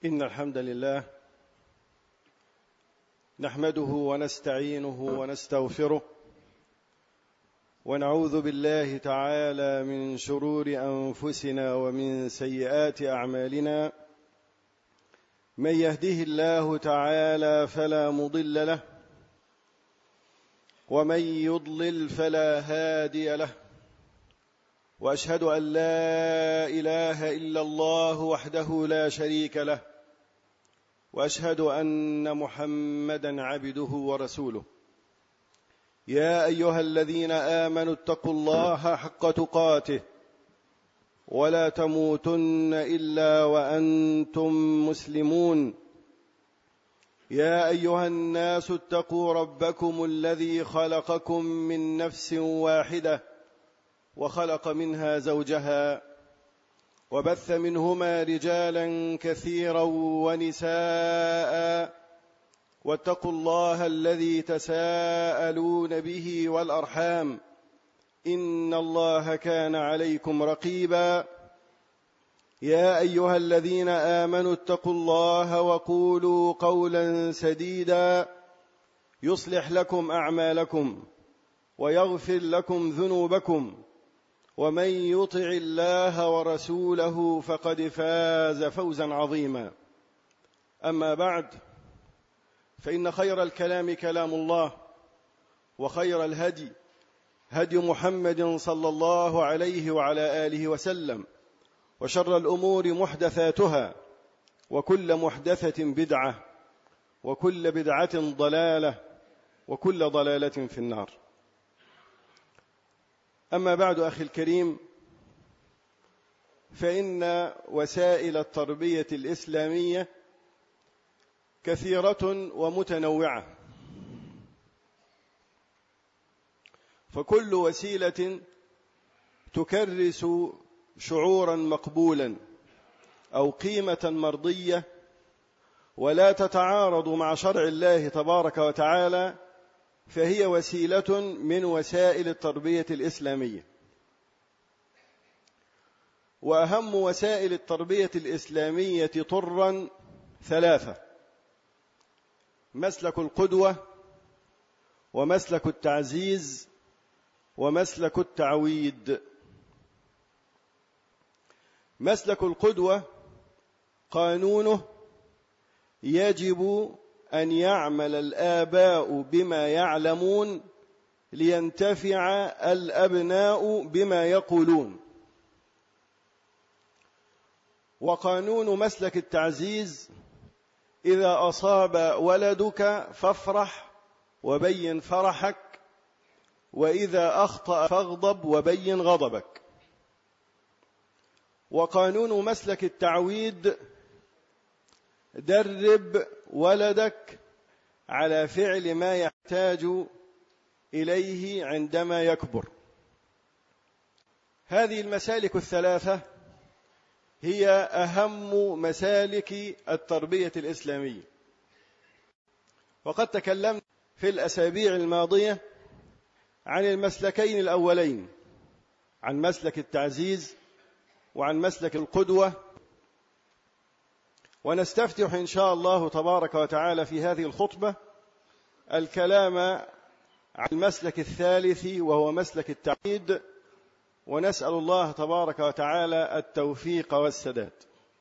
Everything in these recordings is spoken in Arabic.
إن الحمد لله نحمده ونستعينه ونستغفره ونعوذ بالله تعالى من شرور أنفسنا ومن سيئات أعمالنا. من يهده الله تعالى فلا مضل له ومن يضلل فلا هادي له، وأشهد أن لا إله إلا الله وحده لا شريك له، وأشهد أن محمدًا عبده ورسوله. يا أيها الذين آمنوا اتقوا الله حق تقاته ولا تموتن إلا وأنتم مسلمون. يا أيها الناس اتقوا ربكم الذي خلقكم من نفس واحدة وخلق منها زوجها وبث منهما رجالا كثيرا ونساء، واتقوا الله الذي تساءلون به والأرحام إن الله كان عليكم رقيبا. يا أيها الذين آمنوا اتقوا الله وقولوا قولا سديدا يصلح لكم أعمالكم ويغفر لكم ذنوبكم، ومن يطع الله ورسوله فقد فاز فوزا عظيما. أما بعد، فإن خير الكلام كلام الله، وخير الهدي هدي محمد صلى الله عليه وعلى آله وسلم، وشر الأمور محدثاتها، وكل محدثة بدعة، وكل بدعة ضلالة، وكل ضلالة في النار. أما بعد، أخي الكريم، فإن وسائل التربية الإسلامية كثيرة ومتنوعة، فكل وسيلة تكرس شعورا مقبولا أو قيمة مرضية ولا تتعارض مع شرع الله تبارك وتعالى فهي وسيلة من وسائل التربية الإسلامية. وأهم وسائل التربية الإسلامية طرًا ثلاثة: مسلك القدوة، ومسلك التعزيز، ومسلك التعويد. مسلك القدوة قانونه يجب أن يعمل الآباء بما يعلمون لينتفع الأبناء بما يقولون. وقانون مسلك التعزيز: إذا أصاب ولدك فافرح وبين فرحك، وإذا أخطأ فاغضب وبين غضبك. وقانون مسلك التعويد: درب ولدك على فعل ما يحتاج إليه عندما يكبر. هذه المسالك الثلاثة هي أهم مسالك التربية الإسلامية. وقد تكلمت في الأسابيع الماضية عن المسلكين الأولين، عن مسلك التعزيز وعن مسلك القدوة، ونستفتح إن شاء الله تبارك وتعالى في هذه الخطبة الكلام عن المسلك الثالث وهو مسلك التعويد، ونسأل الله تبارك وتعالى التوفيق والسداد.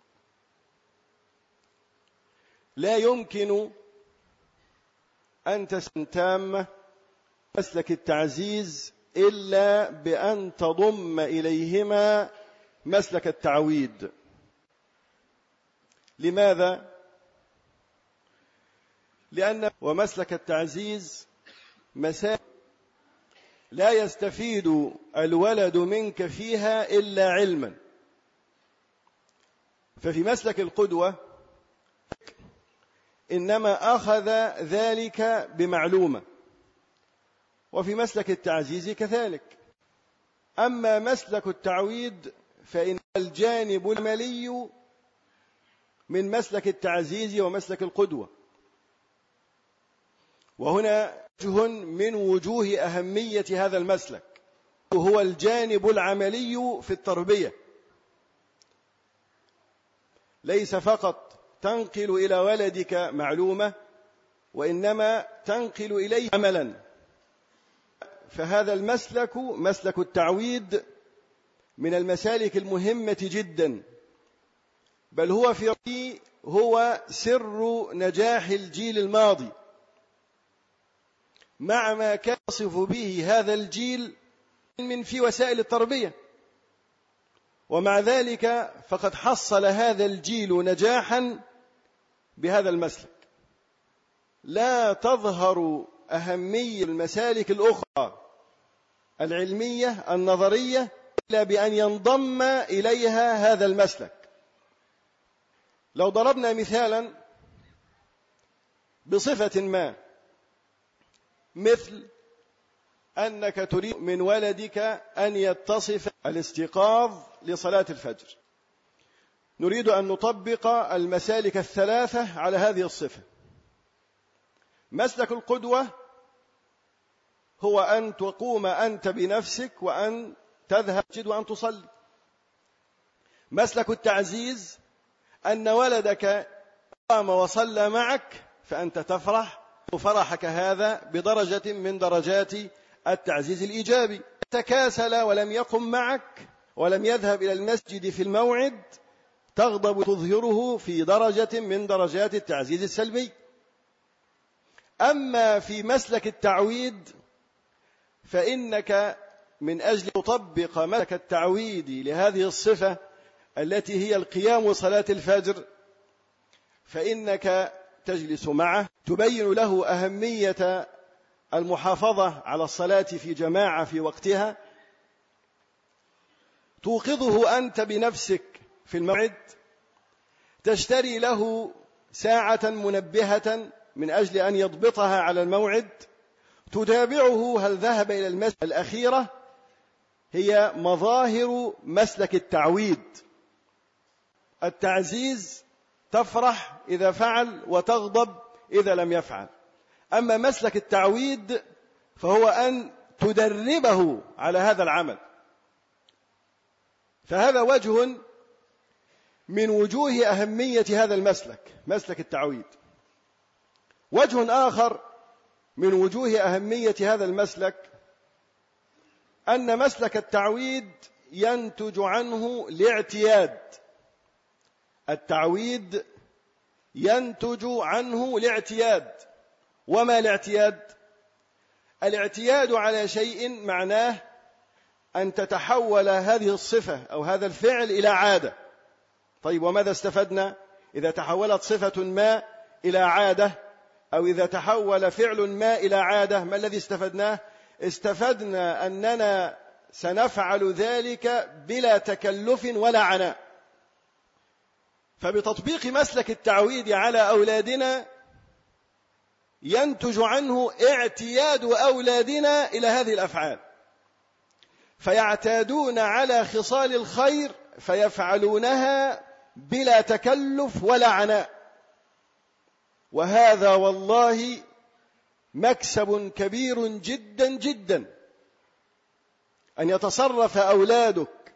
لا يمكن أن تتم مسلك التعزيز إلا بأن تضم إليهما مسلك التعويد. لماذا؟ لأن ومسلك التعزيز مسائل لا يستفيد الولد منك فيها إلا علما. ففي مسلك القدوة إنما أخذ ذلك بمعلومة، وفي مسلك التعزيز كذلك. أما مسلك التعويد فإن الجانب العملي من مسلك التعزيز ومسلك القدوة. وهنا وجه من وجوه أهمية هذا المسلك، هو الجانب العملي في التربية. ليس فقط تنقل إلى ولدك معلومة، وإنما تنقل إليه عملا. فهذا المسلك، مسلك التعويد، من المسالك المهمة جدا، بل هو في رأيي هو سر نجاح الجيل الماضي، مع ما كان يصف به هذا الجيل من في وسائل التربية. ومع ذلك فقد حصل هذا الجيل نجاحا بهذا المسلك. لا تظهر أهمية المسالك الأخرى العلمية النظرية إلا بأن ينضم إليها هذا المسلك. لو ضربنا مثالا بصفة ما، مثل أنك تريد من ولدك أن يتصف الاستيقاظ لصلاة الفجر، نريد أن نطبق المسالك الثلاثة على هذه الصفة. مسلك القدوة هو أن تقوم أنت بنفسك وأن تذهب المسجد وأن تصلي. مسلك التعزيز أن ولدك قام وصلى معك فأنت تفرح، وفرحك هذا بدرجة من درجات التعزيز الإيجابي. تكاسل ولم يقم معك ولم يذهب إلى المسجد في الموعد، تغضب وتظهره في درجة من درجات التعزيز السلبي. أما في مسلك التعويد فإنك من أجل تطبق مسلك التعويد لهذه الصفة التي هي القيام صلاة الفجر، فإنك تجلس معه، تبين له أهمية المحافظة على الصلاة في جماعة في وقتها، توقظه أنت بنفسك في الموعد، تشتري له ساعة منبهة من أجل أن يضبطها على الموعد، تتابعه هل ذهب إلى المسجد الأخيرة. هي مظاهر مسلك التعويد. التعزيز تفرح إذا فعل وتغضب إذا لم يفعل. أما مسلك التعويد فهو أن تدربه على هذا العمل. فهذا وجه من وجوه أهمية هذا المسلك، مسلك التعويد. وجه آخر من وجوه أهمية هذا المسلك أن مسلك التعويد ينتج عنه الاعتياد. التعويد ينتج عنه الاعتياد. وما الاعتياد؟ الاعتياد على شيء معناه أن تتحول هذه الصفة أو هذا الفعل إلى عادة. طيب، وماذا استفدنا إذا تحولت صفة ما إلى عادة، أو إذا تحول فعل ما إلى عادة؟ ما الذي استفدناه؟ استفدنا أننا سنفعل ذلك بلا تكلف ولا عناء. فبتطبيق مسلك التعويد على أولادنا ينتج عنه اعتياد أولادنا إلى هذه الأفعال، فيعتادون على خصال الخير فيفعلونها بلا تكلف ولا عناء. وهذا والله مكسب كبير جدا جدا، أن يتصرف أولادك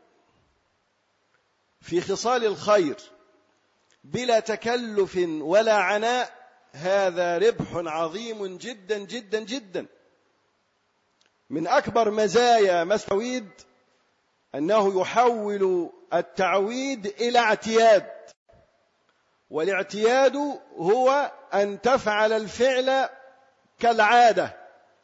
في خصال الخير بلا تكلف ولا عناء. هذا ربح عظيم جدا جدا جدا. من أكبر مزايا مسلك التعويد أنه يحول التعويد إلى اعتياد، والاعتياد هو أن تفعل الفعل كالعادة،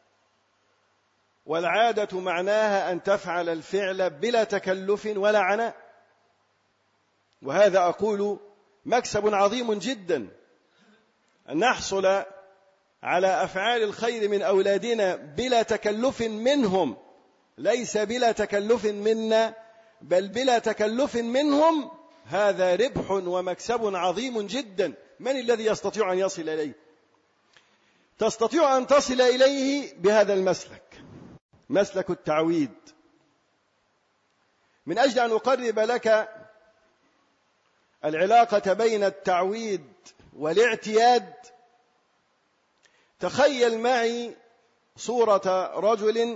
والعادة معناها أن تفعل الفعل بلا تكلف ولا عناء. وهذا أقول مكسب عظيم جدا، أن نحصل على أفعال الخير من أولادنا بلا تكلف منهم، ليس بلا تكلف منا، بل بلا تكلف منهم. هذا ربح ومكسب عظيم جدا. من الذي يستطيع أن يصل إليه؟ تستطيع أن تصل إليه بهذا المسلك، مسلك التعويد. من أجل أن أقرب لك العلاقة بين التعويد والاعتياد، تخيل معي صورة رجل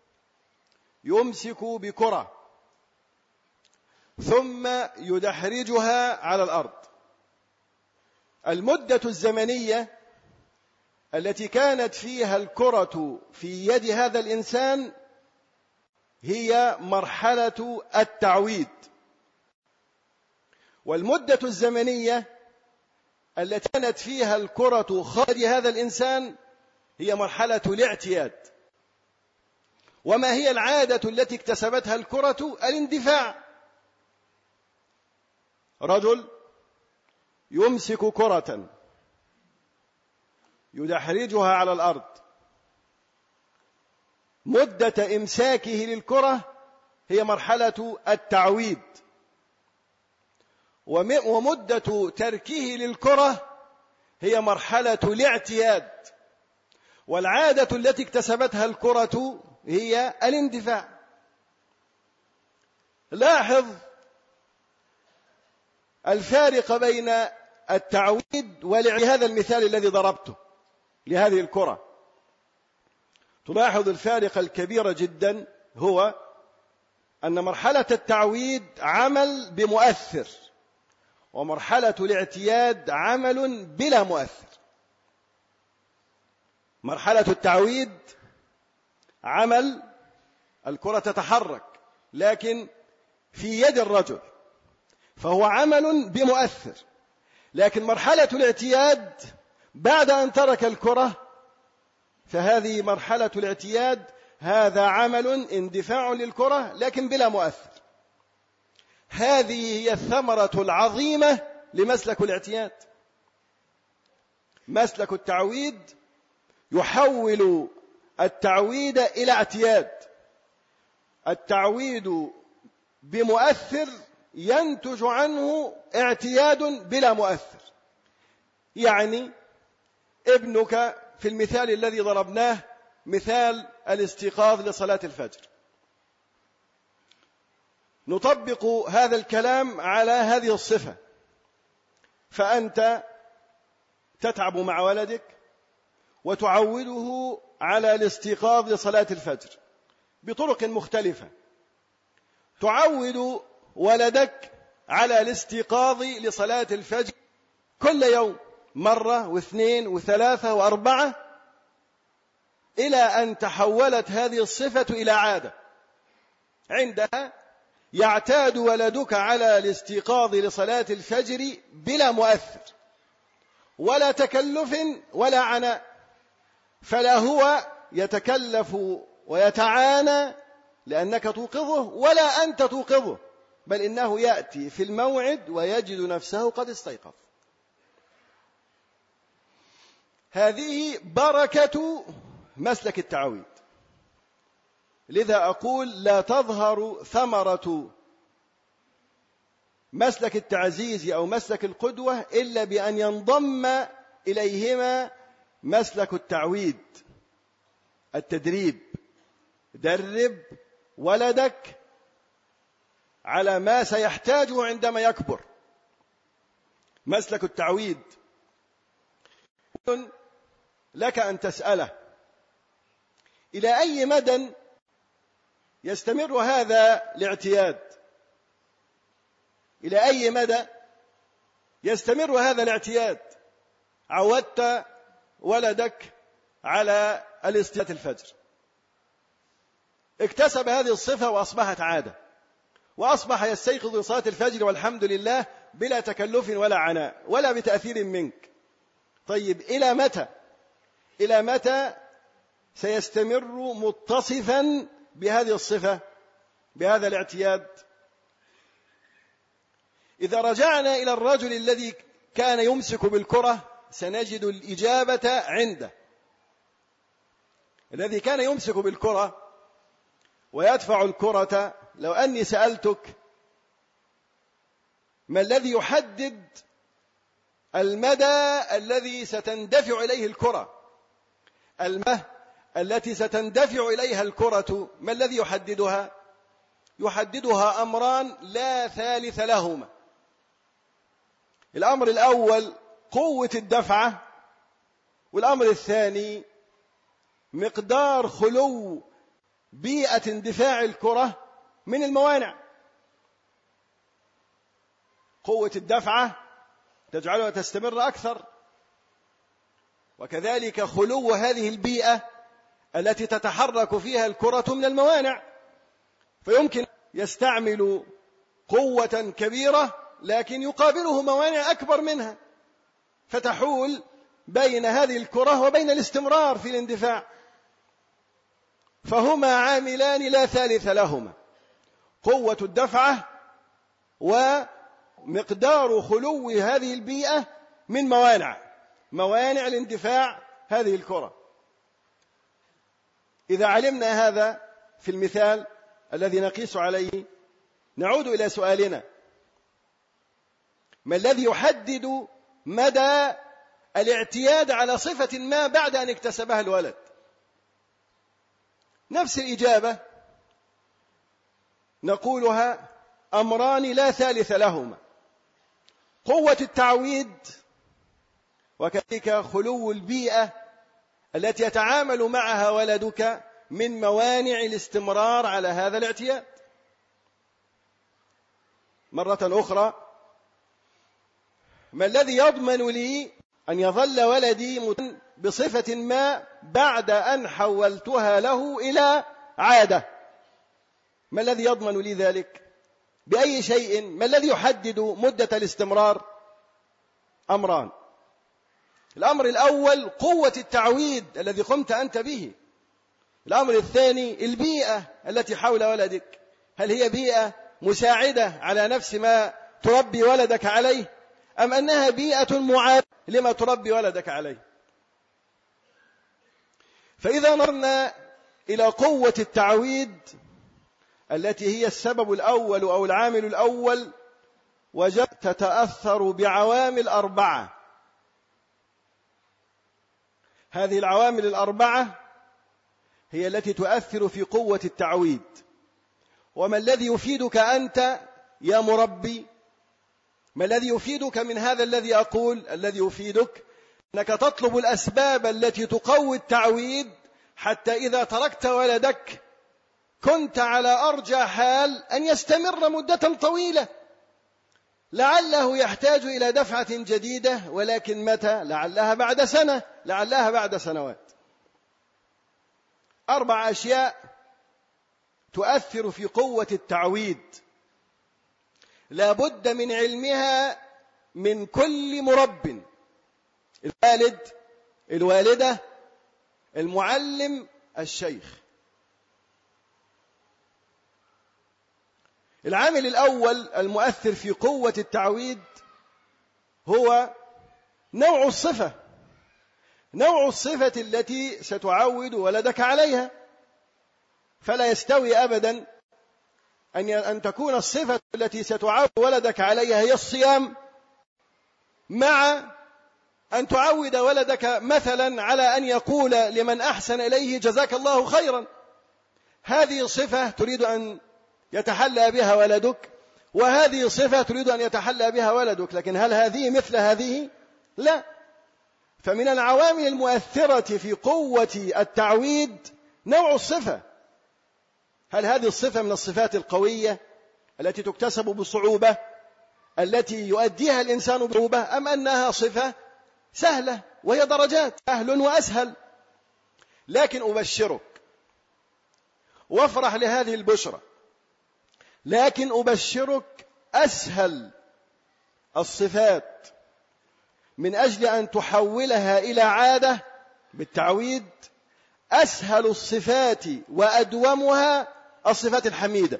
يمسك بكرة ثم يدحرجها على الأرض، المدة الزمنية التي كانت فيها الكرة في يد هذا الإنسان هي مرحلة التعويد، والمدة الزمنية التي كانت فيها الكرة خارج هذا الإنسان هي مرحلة الاعتياد. وما هي العادة التي اكتسبتها الكرة؟ الاندفاع. رجل يمسك كرة يدحرجها على الأرض، مدة إمساكه للكرة هي مرحلة التعويد، ومدة تركه للكرة هي مرحلة الاعتياد. والعادة التي اكتسبتها الكرة هي الاندفاع. لاحظ الفارق بين التعويد هذا المثال الذي ضربته لهذه الكرة. تلاحظ الفارق الكبير جدا، هو أن مرحلة التعويد عمل بمؤثر، ومرحلة الاعتياد عمل بلا مؤثر. مرحلة التعويد عمل، الكرة تتحرك لكن في يد الرجل، فهو عمل بمؤثر. لكن مرحلة الاعتياد بعد أن ترك الكرة، فهذه مرحلة الاعتياد، هذا عمل اندفاع للكرة لكن بلا مؤثر. هذه هي الثمرة العظيمة لمسلك الاعتياد. مسلك التعويد يحول التعويد إلى اعتياد. التعويد بمؤثر ينتج عنه اعتياد بلا مؤثر. يعني ابنك في المثال الذي ضربناه، مثال الاستيقاظ لصلاة الفجر، نطبق هذا الكلام على هذه الصفة. فأنت تتعب مع ولدك وتعوده على الاستيقاظ لصلاة الفجر بطرق مختلفة. تعود ولدك على الاستيقاظ لصلاة الفجر كل يوم مرة واثنين وثلاثة وأربعة، إلى أن تحولت هذه الصفة إلى عادة. عندها يعتاد ولدك على الاستيقاظ لصلاة الفجر بلا مؤثر ولا تكلف ولا عناء، فلا هو يتكلف ويتعانى لأنك توقظه ولا أنت توقظه، بل إنه يأتي في الموعد ويجد نفسه قد استيقظ. هذه بركة مسلك التعويد. لذا أقول لا تظهر ثمرة مسلك التعزيز أو مسلك القدوة إلا بأن ينضم إليهما مسلك التعويد، التدريب. درب ولدك على ما سيحتاجه عندما يكبر. مسلك التعويد لك أن تسأله إلى أي مدى يستمر هذا الاعتياد؟ إلى أي مدى يستمر هذا الاعتياد؟ عودت ولدك على الاستيقاظ الفجر، اكتسب هذه الصفة وأصبحت عادة، وأصبح يستيقظ لصلاة الفجر والحمد لله بلا تكلف ولا عناء ولا بتأثير منك. طيب إلى متى سيستمر متصفا بهذه الصفة، بهذا الاعتياد؟ إذا رجعنا إلى الرجل الذي كان يمسك بالكرة سنجد الإجابة عنده. الذي كان يمسك بالكرة ويدفع الكرة، لو أني سألتك ما الذي يحدد المدى الذي ستندفع إليه الكرة، المدى التي ستندفع إليها الكرة، ما الذي يحددها؟ يحددها أمران لا ثالث لهما. الأمر الأول قوة الدفعة، والأمر الثاني مقدار خلو بيئة اندفاع الكرة من الموانع. قوة الدفعة تجعلها تستمر أكثر. وكذلك خلو هذه البيئة التي تتحرك فيها الكرة من الموانع، فيمكن يستعمل قوة كبيرة لكن يقابله موانع أكبر منها، فتحول بين هذه الكرة وبين الاستمرار في الاندفاع. فهما عاملان لا ثالث لهما، قوة الدفعة ومقدار خلو هذه البيئة من موانع الاندفاع هذه الكرة. إذا علمنا هذا في المثال الذي نقيس عليه، نعود إلى سؤالنا: ما الذي يحدد مدى الاعتياد على صفة ما بعد أن اكتسبها الولد؟ نفس الإجابة نقولها: أمران لا ثالث لهما، قوة التعويد وكذلك خلو البيئة التي يتعامل معها ولدك من موانع الاستمرار على هذا الاعتياد. مرة أخرى، ما الذي يضمن لي أن يظل ولدي بصفة ما بعد أن حولتها له إلى عادة؟ ما الذي يضمن لي ذلك؟ بأي شيء؟ ما الذي يحدد مدة الاستمرار؟ أمران: الأمر الأول قوة التعويد الذي قمت أنت به. الأمر الثاني البيئة التي حول ولدك، هل هي بيئة مساعدة على نفس ما تربي ولدك عليه، أم أنها بيئة معادة لما تربي ولدك عليه؟ فإذا نظرنا إلى قوة التعويد التي هي السبب الأول أو العامل الأول، وجدت تتأثر بعوامل 4. هذه العوامل 4 هي التي تؤثر في قوة التعويد. وما الذي يفيدك أنت يا مربي؟ ما الذي يفيدك من هذا الذي أقول؟ الذي يفيدك أنك تطلب الأسباب التي تقوي التعويد، حتى إذا تركت ولدك كنت على أرجى حال أن يستمر مدة طويلة. لعله يحتاج إلى دفعة جديدة، ولكن متى؟ لعلها بعد سنة، لعلها بعد سنوات. 4 أشياء تؤثر في قوة التعويد، لا بد من علمها من كل مرب: الوالد، الوالدة، المعلم، الشيخ. العامل الأول المؤثر في قوة التعويد هو نوع الصفة، نوع الصفة التي ستعود ولدك عليها. فلا يستوي أبدا أن تكون الصفة التي ستعود ولدك عليها هي الصيام، مع أن تعود ولدك مثلا على أن يقول لمن أحسن إليه جزاك الله خيرا. هذه صفة تريد أن يتحلى بها ولدك، وهذه صفة تريد أن يتحلى بها ولدك، لكن هل هذه مثل هذه؟ لا. فمن العوامل المؤثرة في قوة التعويد نوع الصفة. هل هذه الصفة من الصفات القوية التي تكتسب بصعوبة، التي يؤديها الإنسان بصعوبة، أم أنها صفة سهلة وهي درجات، سهل وأسهل؟ لكن أبشرك وافرح لهذه البشرى، لكن أبشرك أسهل الصفات من أجل أن تحولها إلى عادة بالتعويد، أسهل الصفات وأدومها الصفات الحميدة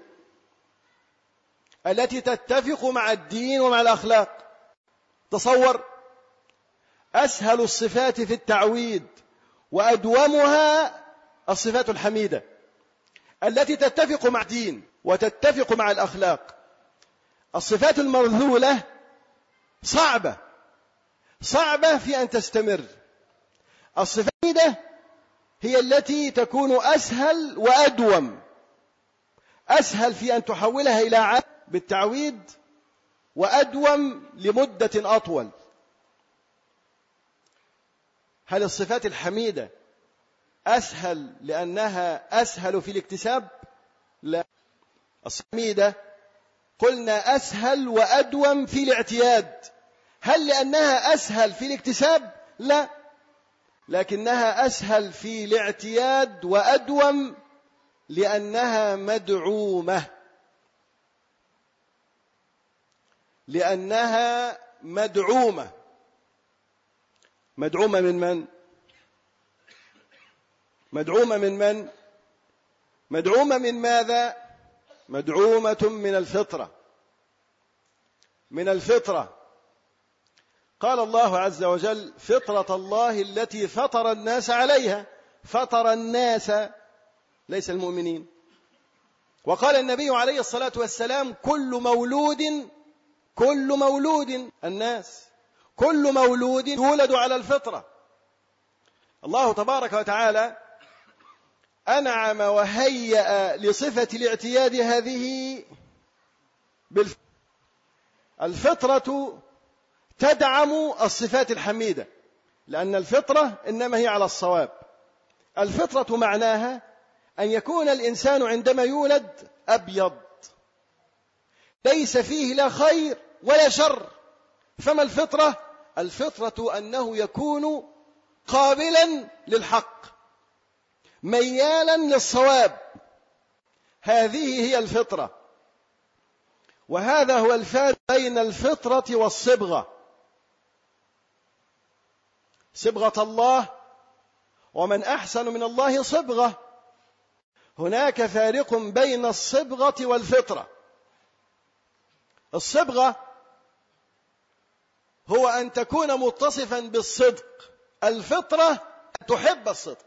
التي تتفق مع الدين ومع الأخلاق. تصور، أسهل الصفات في التعويد وأدومها الصفات الحميدة التي تتفق مع الدين وتتفق مع الأخلاق. الصفات المرذولة صعبة في أن تستمر. الصفات الحميدة هي التي تكون أسهل وأدوم، أسهل في أن تحولها إلى عادة بالتعويد، وأدوم لمدة أطول. هل الصفات الحميدة أسهل لأنها أسهل في الاكتساب؟ لا. الصفات الحميدة قلنا أسهل وأدوم في الاعتياد. هل لأنها أسهل في الاكتساب؟ لا، لكنها أسهل في الاعتياد وأدوم لأنها مدعومة. لأنها مدعومة. مدعومة من من؟ مدعومة من من؟ مدعومة من ماذا؟ مدعومة من الفطرة. من الفطرة. قال الله عز وجل: فطرة الله التي فطر الناس عليها. فطر الناس، ليس المؤمنين. وقال النبي عليه الصلاة والسلام: كل مولود الناس، كل مولود يولد على الفطرة. الله تبارك وتعالى أنعم وهيأ لصفة الاعتياد هذه الفطرة تدعم الصفات الحميدة، لأن الفطرة إنما هي على الصواب. الفطرة معناها أن يكون الإنسان عندما يولد أبيض، ليس فيه لا خير ولا شر. فما الفطرة؟ الفطرة أنه يكون قابلا للحق، ميالا للصواب. هذه هي الفطرة. وهذا هو الفارق بين الفطرة والصبغة. صبغة الله، ومن أحسن من الله صبغة. هناك فارق بين الصبغة والفطرة. الصبغة هو أن تكون متصفا بالصدق. الفطرة أن تحب الصدق.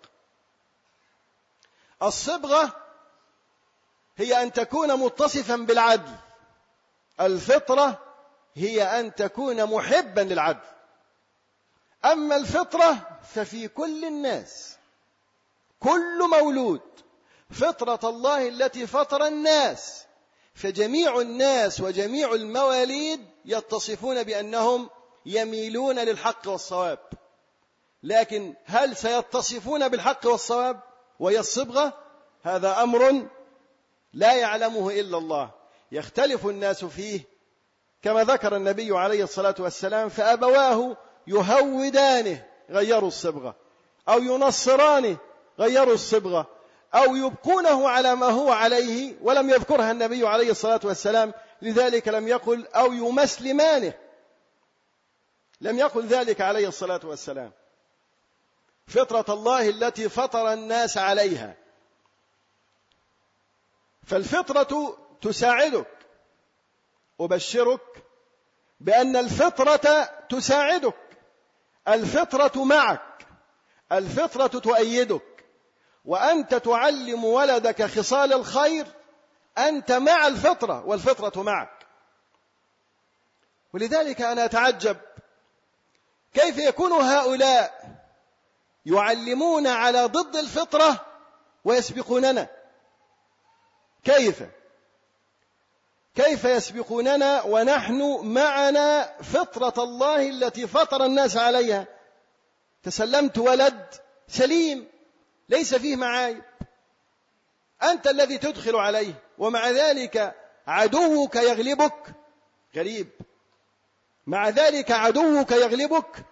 الصبغة هي أن تكون متصفا بالعدل. الفطرة هي أن تكون محبا للعدل. أما الفطرة ففي كل الناس، كل مولود. فطرة الله التي فطر الناس، فجميع الناس وجميع المواليد يتصفون بأنهم يميلون للحق والصواب. لكن هل سيتصفون بالحق والصواب وهي الصبغة؟ هذا أمر لا يعلمه إلا الله. يختلف الناس فيه كما ذكر النبي عليه الصلاة والسلام: فأبواه يهودانه غيروا الصبغة، أو ينصرانه غيروا الصبغة، أو يبقونه على ما هو عليه، ولم يذكرها النبي عليه الصلاة والسلام. لذلك لم يقل أو يمسلمانه، لم يقل ذلك عليه الصلاة والسلام. فطرة الله التي فطر الناس عليها. فالفطرة تساعدك. أبشرك بأن الفطرة تساعدك، الفطرة معك، الفطرة تؤيدك. وأنت تعلم ولدك خصال الخير، أنت مع الفطرة والفطرة معك. ولذلك أنا أتعجب كيف يكون هؤلاء يعلمون على ضد الفطرة ويسبقوننا. كيف يسبقوننا ونحن معنا فطرة الله التي فطر الناس عليها؟ تسلمت ولد سليم ليس فيه معايب، أنت الذي تدخل عليه، ومع ذلك عدوك يغلبك. غريب. مع ذلك عدوك يغلبك.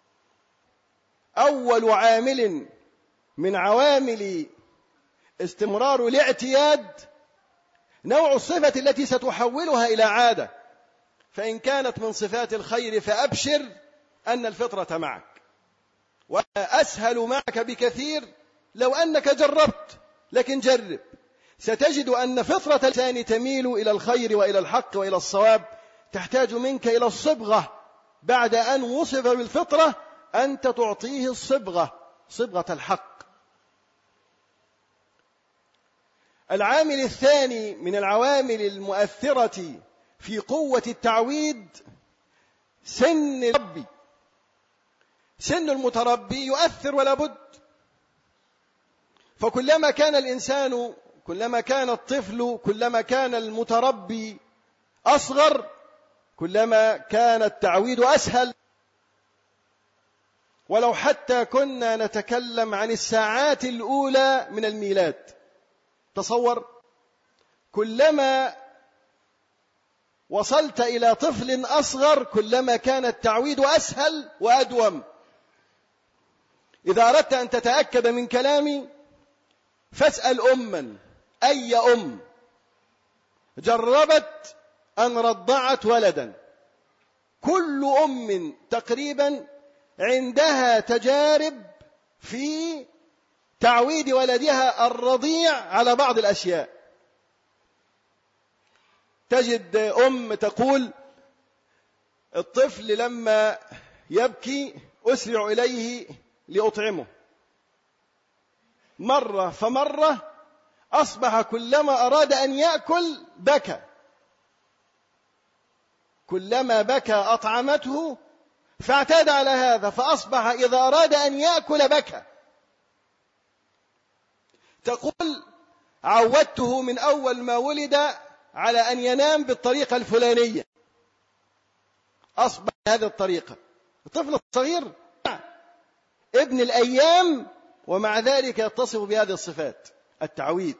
أول عامل من عوامل استمرار الاعتياد نوع الصفة التي ستحولها إلى عادة. فإن كانت من صفات الخير فأبشر أن الفطرة معك، وأسهل معك بكثير لو أنك جربت. لكن جرب، ستجد أن فطرة الإنسان تميل إلى الخير وإلى الحق وإلى الصواب. تحتاج منك إلى الصبغة. بعد أن وصف بالفطرة أنت تعطيه الصبغة، صبغة الحق. العامل الثاني من العوامل المؤثرة في قوة التعويد سن الربي. سن المتربي يؤثر ولا بد. فكلما كان الإنسان، كلما كان الطفل، كلما كان المتربي أصغر، كلما كان التعويد أسهل. ولو حتى كنا نتكلم عن الساعات الأولى من الميلاد، تصور كلما وصلت إلى طفل أصغر كلما كان التعويد أسهل وأدوم. إذا أردت أن تتأكد من كلامي فاسأل أما، أي أم جربت أن رضعت ولدا، كل أم تقريبا عندها تجارب في تعويد ولدها الرضيع على بعض الأشياء. تجد أم تقول الطفل لما يبكي أسرع إليه لأطعمه، مرة فمرة أصبح كلما أراد أن يأكل بكى، كلما بكى أطعمته فاعتاد على هذا، فأصبح إذا أراد أن يأكل بكى. تقول عودته من أول ما ولد على أن ينام بالطريقة الفلانية، أصبح هذه الطريقة. الطفل الصغير ابن الأيام ومع ذلك يتصف بهذه الصفات، التعويد.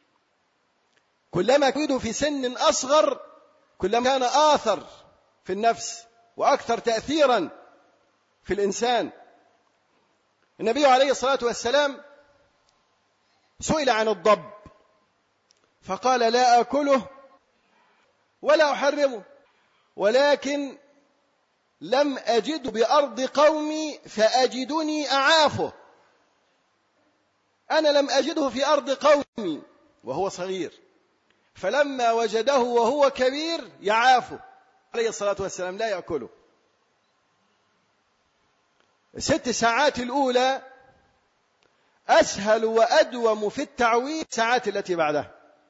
كلما كان في سن أصغر كلما كان آثر في النفس وأكثر تأثيرا في الإنسان. النبي عليه الصلاة والسلام سئل عن الضب فقال لا أكله ولا أحرمه، ولكن لم أجد بأرض قومي فأجدني أعافه. أنا لم أجده في أرض قومي وهو صغير، فلما وجده وهو كبير يعافه عليه الصلاة والسلام، لا يأكله. 6 ساعات الأولى أسهل وأدوم في التعويد الساعات التي بعدها.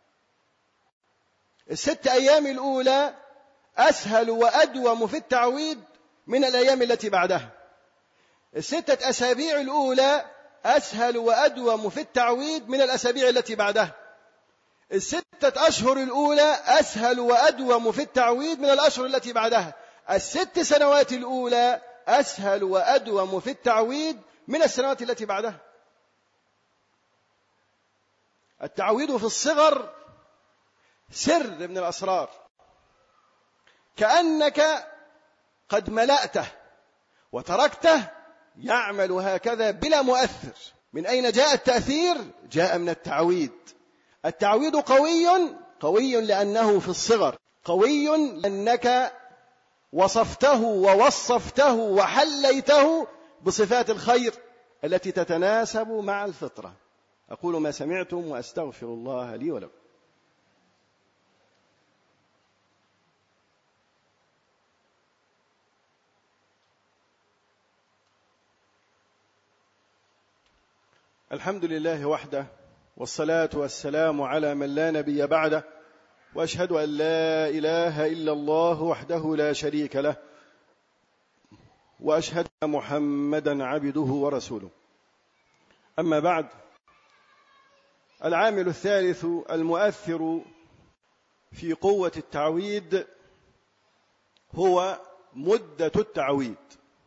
6 أيام الأولى أسهل وأدوم في التعويد من الأيام التي بعدها. 6 أسابيع الأولى أسهل وأدوم في التعويد من الأسابيع التي بعدها. 6 أشهر الأولى أسهل وأدوم في التعويد من الأشهر التي بعدها. 6 سنوات الأولى أسهل وأدوم في التعويد من السنوات التي بعدها. التعويد في الصغر سر من الأسرار، كأنك قد ملأته وتركته يعمل هكذا بلا مؤثر. من أين جاء التأثير؟ جاء من التعويد. التعويد قوي لأنه في الصغر، قوي لأنك وصفته ووصفته وحليته بصفات الخير التي تتناسب مع الفطرة. أقول ما سمعتم وأستغفر الله لي ولكم. الحمد لله وحده، والصلاة والسلام على من لا نبي بعده، وأشهد أن لا إله إلا الله وحده لا شريك له، وأشهد أن محمدا عبده ورسوله. أما بعد، العامل الثالث المؤثر في قوة التعويد هو مدة التعويد.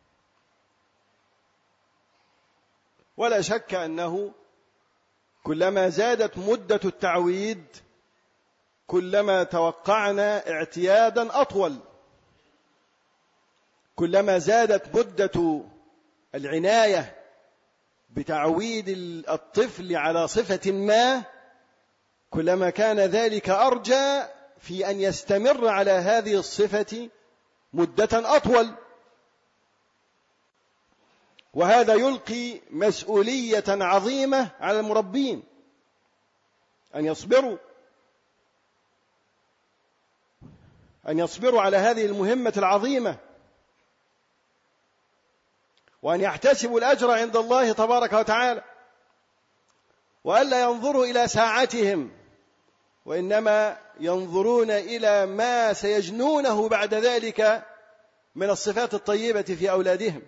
ولا شك أنه كلما زادت مدة التعويد كلما توقعنا اعتيادا أطول، كلما زادت مدة العناية بتعويد الطفل على صفة ما كلما كان ذلك أرجى في أن يستمر على هذه الصفة مدة أطول. وهذا يلقي مسؤولية عظيمة على المربين أن يصبروا على هذه المهمة العظيمة، وأن يحتسبوا الأجر عند الله تبارك وتعالى، وألا ينظروا إلى ساعتهم، وإنما ينظرون إلى ما سيجنونه بعد ذلك من الصفات الطيبة في أولادهم.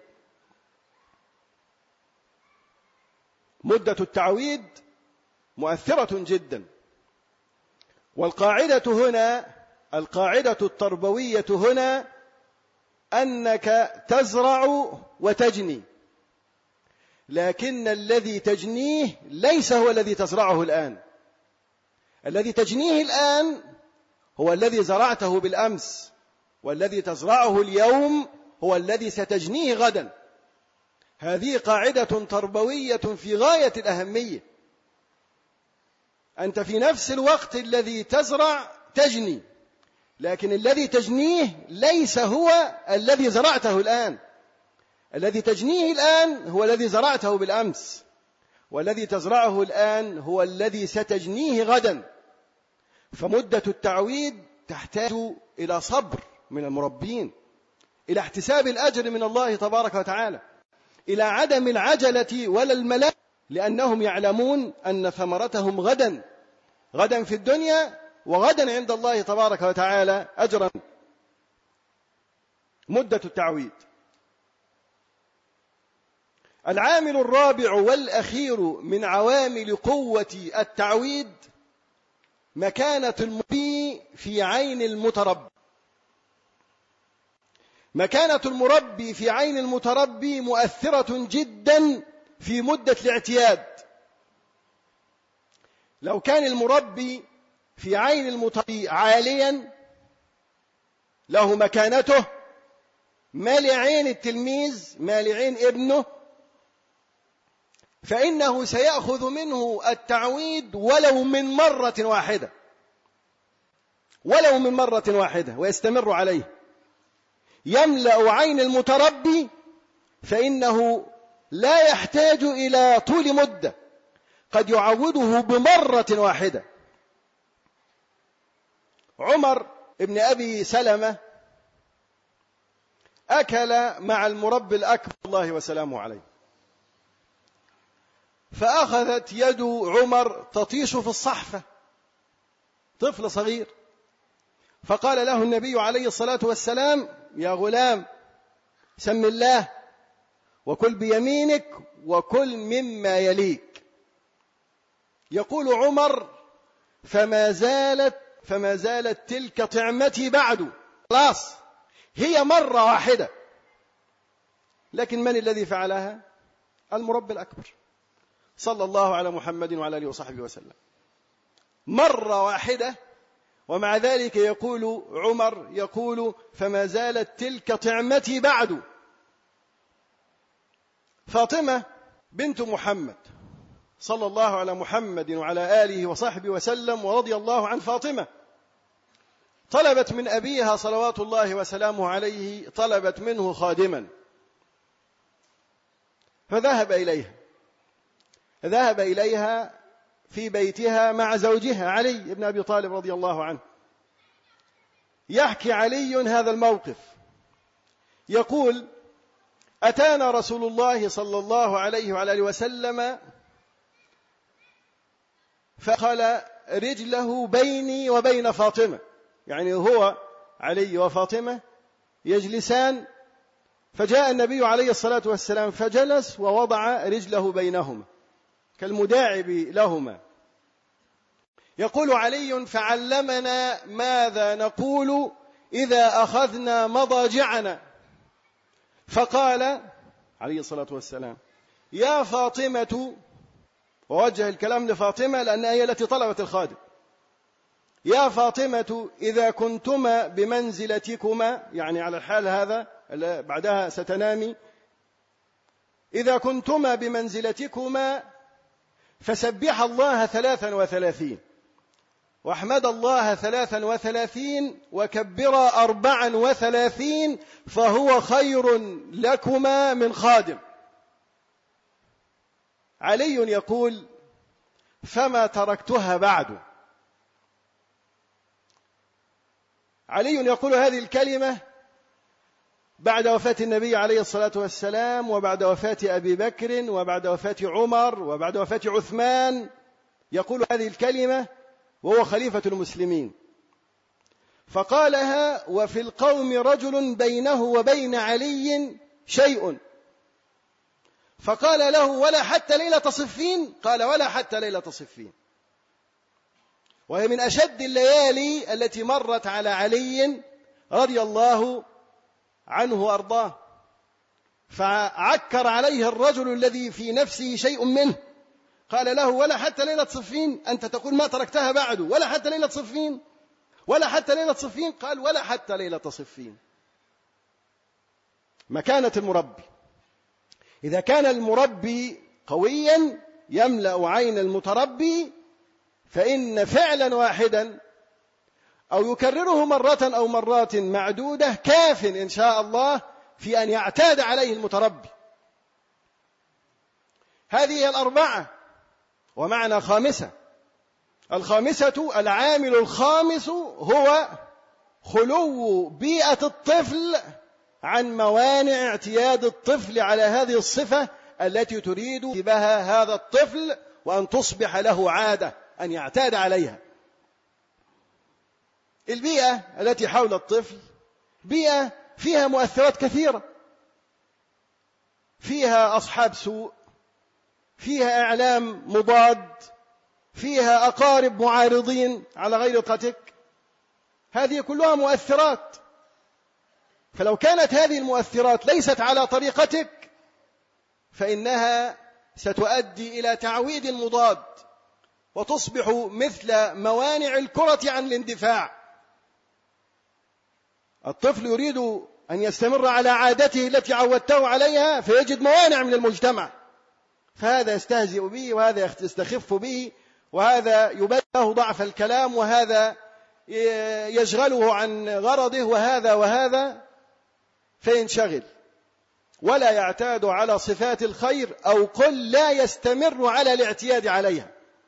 مدة التعويد مؤثرة جدا. والقاعدة هنا، القاعدة التربوية هنا، أنك تزرع وتجني، لكن الذي تجنيه ليس هو الذي تزرعه الآن. الذي تجنيه الآن هو الذي زرعته بالأمس، والذي تزرعه اليوم هو الذي ستجنيه غدا. هذه قاعدة تربوية في غاية الأهمية. أنت في نفس الوقت الذي تزرع تجني، لكن الذي تجنيه ليس هو الذي زرعته الآن. الذي تجنيه الآن هو الذي زرعته بالأمس، والذي تزرعه الآن هو الذي ستجنيه غدا. فمدة التعويد تحتاج إلى صبر من المربين، إلى احتساب الأجر من الله تبارك وتعالى، إلى عدم العجلة ولا الملل، لأنهم يعلمون أن ثمرتهم غدا في الدنيا وغدا عند الله تبارك وتعالى أجرا. مدة التعويد. العامل الرابع والأخير من عوامل قوة التعويد مكانة المربي في عين المتربي. مكانة المربي في عين المتربي مؤثرة جدا في مدة الاعتياد. لو كان المربي في عين المتربي عاليا له مكانته، ما لعين التلميذ ما لعين ابنه، فإنه سيأخذ منه التعويد ولو من مرة واحدة ويستمر عليه. يملأ عين المتربي فإنه لا يحتاج إلى طول مدة، قد يعوده بمرة واحدة. عمر بن أبي سلمة أكل مع المربي الأكبر الله وسلامه عليه، فأخذت يد عمر تطيش في الصحفة، طفل صغير، فقال له النبي عليه الصلاة والسلام: يا غلام سم الله وكل بيمينك وكل مما يليك. يقول عمر: فما زالت تلك طعمتي بعد، خلاص هي مرة واحدة. لكن من الذي فعلها؟ المربي الأكبر صلى الله على محمد وعلى آله وصحبه وسلم، مرة واحدة. ومع ذلك يقول عمر فما زالت تلك طعمتي بعد. فاطمة بنت محمد صلى الله على محمد وعلى آله وصحبه وسلم ورضي الله عن فاطمة، طلبت من أبيها صلوات الله وسلامه عليه، طلبت منه خادما، فذهب إليها في بيتها مع زوجها علي بن أبي طالب رضي الله عنه. يحكي علي هذا الموقف، يقول: أتانا رسول الله صلى الله عليه وعلى آله وسلم فخل رجله بيني وبين فاطمة، يعني هو علي وفاطمة يجلسان، فجاء النبي عليه الصلاة والسلام فجلس ووضع رجله بينهما كالمداعب لهما. يقول علي: فعلمنا ماذا نقول إذا أخذنا مضاجعنا، فقال عليه الصلاة والسلام: يا فاطمة، ووجه الكلام لفاطمة لأنها هي التي طلبت الخادم، يا فاطمة إذا كنتما بمنزلتكما، يعني على الحال هذا بعدها ستنامي، إذا كنتما بمنزلتكما فسبح الله 33 واحمد الله 33 وكبر 34 فهو خير لكما من خادم. علي يقول: فما تركتها بعد. علي يقول هذه الكلمة بعد وفاة النبي عليه الصلاة والسلام، وبعد وفاة أبي بكر، وبعد وفاة عمر، وبعد وفاة عثمان. يقول هذه الكلمة وهو خليفة المسلمين، فقالها وفي القوم رجل بينه وبين علي شيء، فقال له: ولا حتى ليلة صفين؟ قال: ولا حتى ليلة صفين. وهي من أشد الليالي التي مرت على علي رضي الله عنه وأرضاه، فعكر عليه الرجل الذي في نفسه شيء منه، قال له: ولا حتى ليلة صفين؟ أنت تقول ما تركتها بعد، ولا حتى ليلة صفين؟ ولا حتى ليلة صفين؟ قال ولا حتى ليلة صفين. مكانة المربي، إذا كان المربي قويا يملأ عين المتربي، فإن فعلا واحدا أو يكرره مرة أو مرات معدودة كاف إن شاء الله في أن يعتاد عليه المتربي. هذه هي الأربعة. ومعنى خامسة، الخامسة العامل الخامس هو خلو بيئة الطفل عن موانع اعتياد الطفل على هذه الصفة التي تريد بها هذا الطفل وأن تصبح له عادة أن يعتاد عليها. البيئة التي حول الطفل بيئة فيها مؤثرات كثيرة، فيها أصحاب سوء، فيها إعلام مضاد، فيها أقارب معارضين على غير طريقتك، هذه كلها مؤثرات. فلو كانت هذه المؤثرات ليست على طريقتك فإنها ستؤدي إلى تعويد مضاد وتصبح مثل موانع الكرة عن الاندفاع. الطفل يريد أن يستمر على عادته التي عودته عليها فيجد موانع من المجتمع، فهذا يستهزئ به وهذا يستخف به وهذا يبين له ضعف الكلام وهذا يشغله عن غرضه وهذا فينشغل ولا يعتاد على صفات الخير، أو قل لا يستمر على الاعتياد عليها.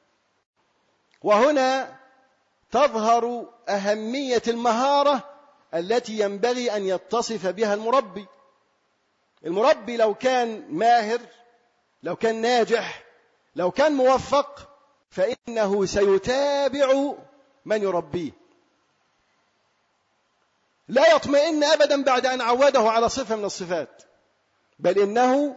وهنا تظهر أهمية المهارة التي ينبغي أن يتصف بها المربي. المربي لو كان ماهر، لو كان ناجح، لو كان موفق، فإنه سيتابع من يربيه، لا يطمئن أبدا بعد أن عوده على صفة من الصفات، بل إنه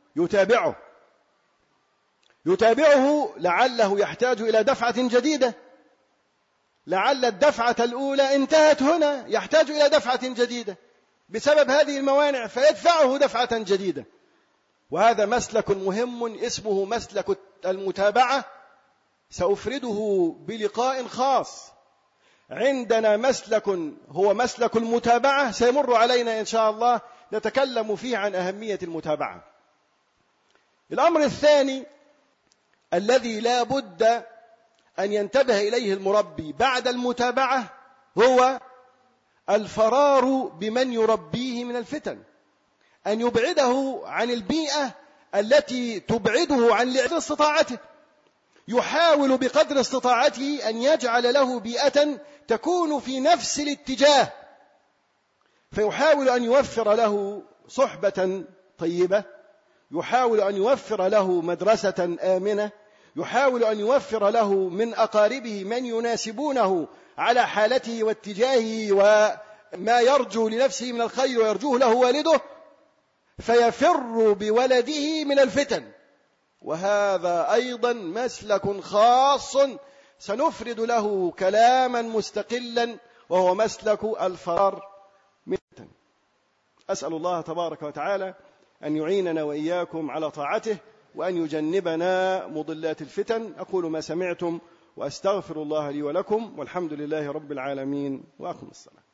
يتابعه لعله يحتاج إلى دفعة جديدة، لعل الدفعة الأولى انتهت هنا، يحتاج إلى دفعة جديدة بسبب هذه الموانع فيدفعه دفعة جديدة. وهذا مسلك مهم اسمه مسلك المتابعة، سأفرده بلقاء خاص. عندنا مسلك هو مسلك المتابعة سيمر علينا إن شاء الله، نتكلم فيه عن أهمية المتابعة. الأمر الثاني الذي لا بد أن ينتبه إليه المربي بعد المتابعة هو الفرار بمن يربيه من الفتن، أن يبعده عن البيئة التي تبعده عن استطاعته. يحاول بقدر استطاعته أن يجعل له بيئة تكون في نفس الاتجاه، فيحاول أن يوفر له صحبة طيبة، يحاول أن يوفر له مدرسة آمنة، يحاول أن يوفر له من أقاربه من يناسبونه على حالته واتجاهه وما يرجو لنفسه من الخير ويرجوه له والده، فيفر بولده من الفتن. وهذا أيضا مسلك خاص سنفرد له كلاما مستقلا، وهو مسلك الفرار من الفتن. أسأل الله تبارك وتعالى أن يعيننا وإياكم على طاعته وأن يجنبنا مضلات الفتن. أقول ما سمعتم وأستغفر الله لي ولكم، والحمد لله رب العالمين، وأقم الصلاة.